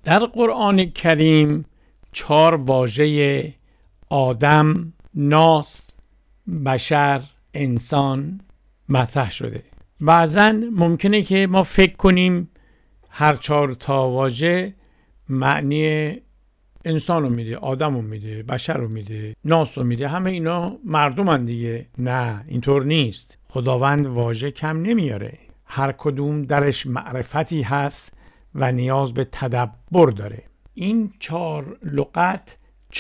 در قرآن کریم 4 واژه آدم، ناس، بشر، انسان مطرح شده. بعضا ممکنه که ما فکر کنیم هر 4 تا واژه معنی انسان رو میده، آدم رو میده، بشر رو میده، ناس رو میده، همه اینا مردمن دیگه. نه، اینطور نیست. خداوند واژه کم نمیاره، هر کدوم درش معرفتی هست و نیاز به تدبر داره. این 4 لغت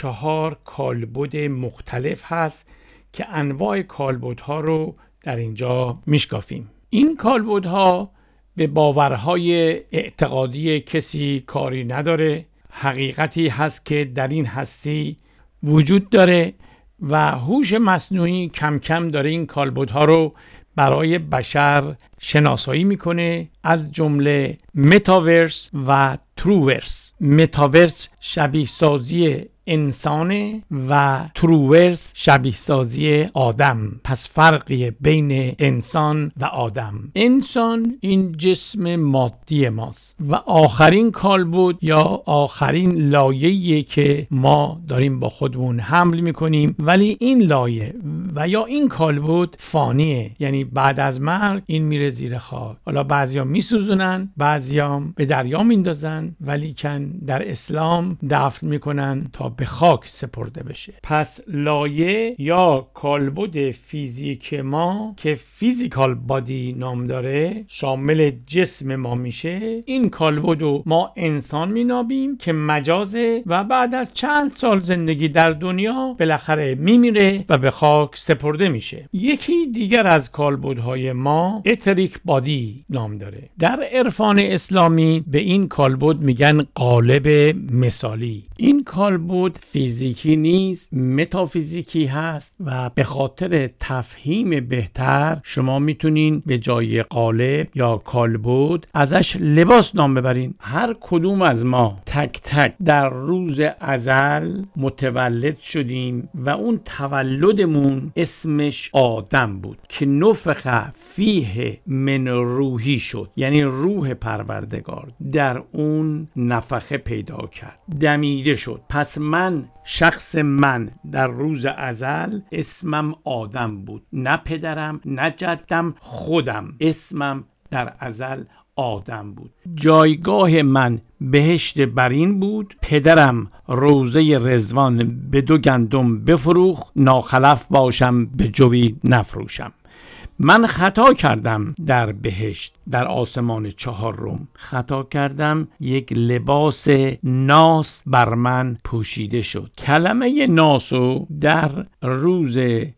4 کالبد مختلف هست که انواع کالبدها رو در اینجا میشکافیم. این کالبدها به باورهای اعتقادی کسی کاری نداره، حقیقتی هست که در این هستی وجود داره و هوش مصنوعی کم کم داره این کالبدها رو برای بشر شناسایی میکنه، از جمله متاورس و تروورس. متاورس شبیه سازی انسانه و تروورس شبیه سازی آدم. پس فرقی بین انسان و آدم. انسان این جسم مادی ماست و آخرین کالبد یا آخرین لایه‌ایه که ما داریم با خودمون حمل میکنیم، ولی این لایه و یا این کالبد فانیه، یعنی بعد از مرگ این میره زیر خاک. حالا بعضیا میسوزونن، بعضیا به دریا میندازن، ولی کن در اسلام دفن میکنن تا به خاک سپرده بشه. پس لایه یا کالبد فیزیک ما که فیزیکال بادی نام داره، شامل جسم ما میشه. این کالبد رو ما انسان مینابیم که مجازه و بعد از چند سال زندگی در دنیا بالاخره میمیره و به خاک سپرده میشه. یکی دیگر از کالبدهای ما اتریک بادی نام داره. در عرفان اسلامی به این کالبد میگن قالب مثالی. این کالبد فیزیکی نیست، متافیزیکی هست و به خاطر تفهیم بهتر شما میتونین به جای قالب یا کالبد ازش لباس نام ببرین. هر کدوم از ما تک تک در روز ازل متولد شدیم و اون تولدمون اسمش آدم بود که نفخ فیه من روحی شد، یعنی روح پروردگار در اون نفخه پیدا کرد، دمیده شد. پس من، شخص من در روز ازل اسمم آدم بود، نه پدرم نه جدم، خودم اسمم در ازل آدم بود. جایگاه من بهشت برین بود، پدرم روضه رضوان به 2 گندم بفروخت، ناخلف باشم به جوی نفروشم. من خطا کردم در بهشت، در آسمان 4، خطا کردم، یک لباس ناس بر من پوشیده شد. کلمه ناسو در روز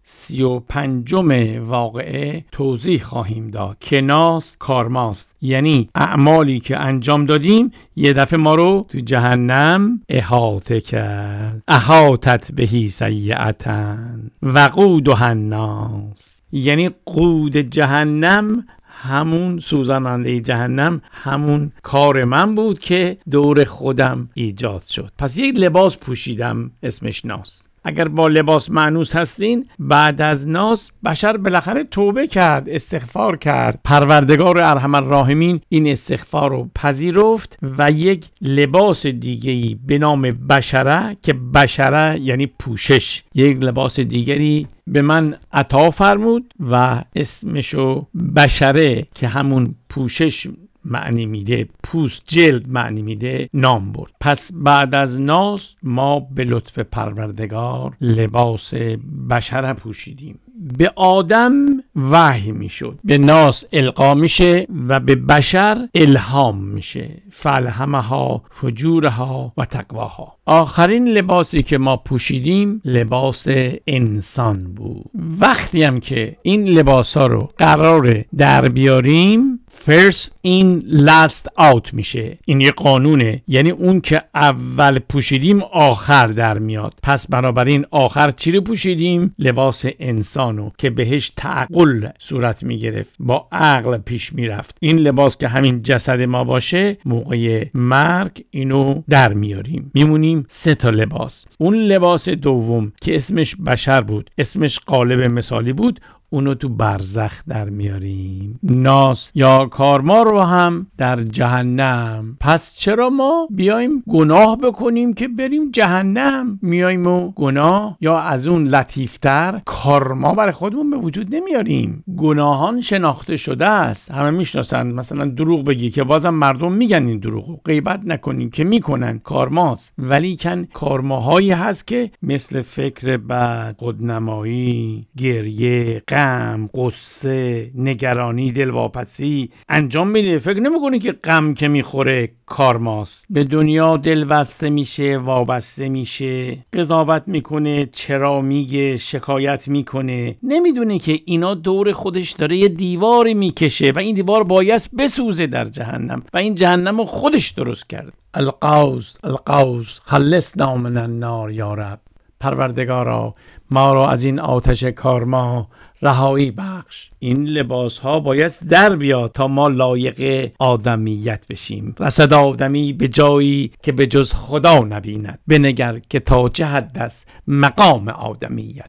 35 واقعه توضیح خواهیم داد که ناس کارماست، یعنی اعمالی که انجام دادیم یه دفعه ما رو تو جهنم احاطه کرد. احاطت بهی سیئتن وقودها الناس، یعنی قود جهنم، همون سوزاننده جهنم، همون کار من بود که دور خودم ایجاد شد. پس یک لباس پوشیدم اسمش ناس. اگر با لباس مانوس هستین، بعد از ناس بشر بالاخره توبه کرد، استغفار کرد. پروردگار ارحم الراحمین این استغفار رو پذیرفت و یک لباس دیگه‌ای به نام بشره، که بشره یعنی پوشش، یک لباس دیگری به من عطا فرمود و اسمشو بشره که همون پوشش معنی میده، پوست، جلد معنی میده، نام برد. پس بعد از ناس ما به لطف پروردگار لباس بشره پوشیدیم. به آدم وحی میشد، به ناس القا میشه و به بشر الهام میشه. فالهمها فجورها و تقواها. آخرین لباسی که ما پوشیدیم لباس انسان بود. وقتی هم که این لباسا رو قراره در بیاریم، first in last out میشه. این یه قانونه، یعنی اون که اول پوشیدیم آخر در میاد. پس بنابراین آخر چی رو پوشیدیم؟ لباس انسانو که بهش تعقل صورت میگرفت، با عقل پیش میرفت. این لباس که همین جسد ما باشه، موقع مرگ اینو در میاریم، میمونیم 3 تا لباس. اون لباس دوم که اسمش بشر بود، اسمش قالب مثالی بود، اونو تو برزخ در میاریم. ناس یا کارما رو هم در جهنم. پس چرا ما بیایم گناه بکنیم که بریم جهنم؟ میایم و گناه یا از اون لطیفتر کارما برای خودمون به وجود نمیاریم. گناهان شناخته شده است، همه میشناسن. مثلا دروغ بگی که بازم مردم میگن این دروغو، غیبت نکنین که میکنن، کارماست. ولی کن کارماهایی هست که مثل فکر بد، خودنمایی، گریه، غم، قصه، نگرانی، دلواپسی انجام میده. فکر نمیکنی که غم که میخوره کارماست. به دنیا دل بسته میشه، وابسته میشه، قضاوت میکنه، چرا میگه، شکایت میکنه. نمیدونه که اینا دور خودش داره یه دیواری میکشه و این دیوار بایست بسوزه در جهنم و این جهنم رو خودش درست کرد. القوس خلصنا من النار یا رب. پروردگارا ما را از این آتش کارما رهایی بخش. این لباس ها باید در بیاد تا ما لایق آدمیت بشیم. رسد آدمی به جایی که به جز خدا نبیند، بنگر که تا چه حد است مقام آدمیت.